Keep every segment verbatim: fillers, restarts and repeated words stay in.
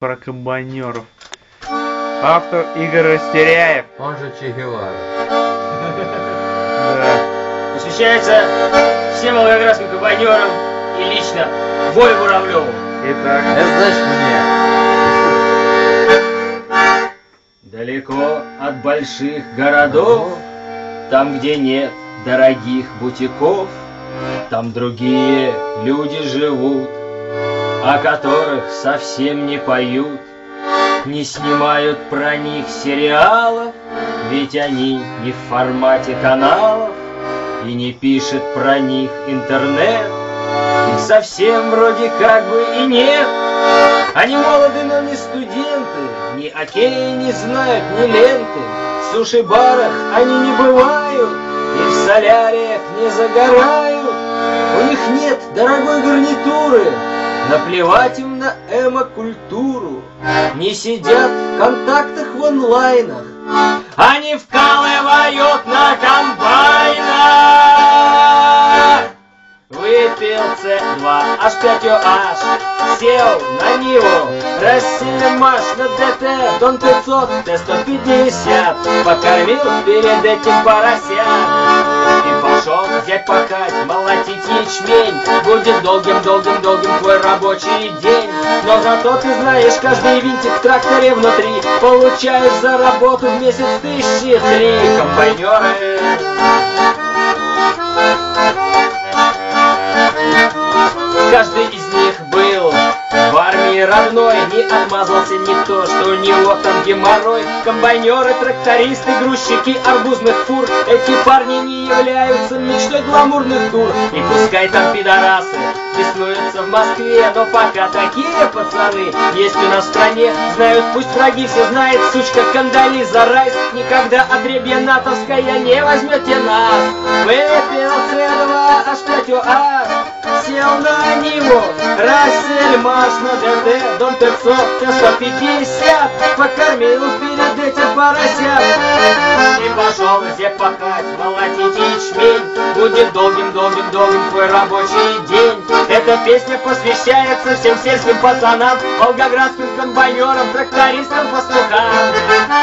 про комбайнеров. Автор Игорь Растеряев. Он же Че Гевара. Да. Посвящается всем волгоградским комбайнерам и лично Вове Муравлеву. Итак. Это значит мне. Далеко от больших городов, там, где нет дорогих бутиков, там другие люди живут, о которых совсем не поют, не снимают про них сериалов, ведь они не в формате каналов, и не пишет про них интернет. Их совсем вроде как бы и нет. Они молоды, но не студенты, ни окей не знают, ни ленты. В суши-барах они не бывают, и в соляриях не загорают. У них нет дорогой гарнитуры, наплевать им на эмо-культуру. Не сидят в контактах в онлайнах, они вкалывают на комбайнах. Выпил С два H пять O H, сел на Ниву, Россельмаш на ДТ, Дон пятьсот, Т сто пятьдесят, покормил перед этим поросят. И пошел взять пахать, молотить ячмень. Будет долгим-долгим-долгим твой рабочий день. Но зато ты знаешь, каждый винтик в тракторе внутри получаешь за работу в месяц тысячи три. Комбайнеры. Каждый из них был в армии родной, не отмазался никто, что у него там геморрой. Комбайнеры, трактористы, грузчики арбузных фур, эти парни не являются мечтой гламурных дур. И пускай там пидорасы беснуются в Москве, но пока такие пацаны есть у нас в стране. Знают, пусть враги все знает, сучка Кандализа Райс, никогда отребья натовская не возьмете нас. Выпил С два H пять O H, сел на Ниву, Россельмаш на ДТ, Дон пятьсот, Т сто пятьдесят, покормил перед этим поросят. И пошел зеп пахать, молотить ячмень. Будет долгим-долгим-долгим твой рабочий день. Эта песня посвящается всем сельским пацанам, волгоградским комбайнерам, трактористам, пастухам.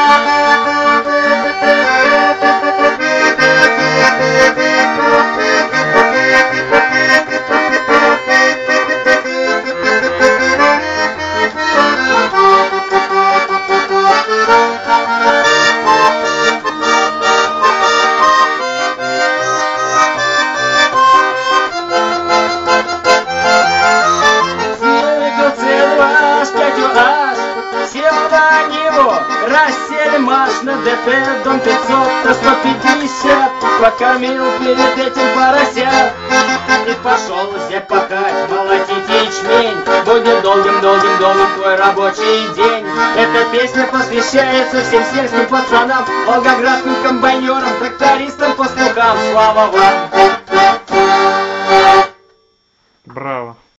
Россельмаш на ДТ, Дон пятьсот, Т сто пятьдесят, покормил перед этим поросят. И пошел зеп пахать, молотить ячмень. Будет долгим-долгим-долгим твой рабочий день. Эта песня посвящается всем сельским пацанам, волгоградским комбайнерам, трактористам, пастухам. Слава вам!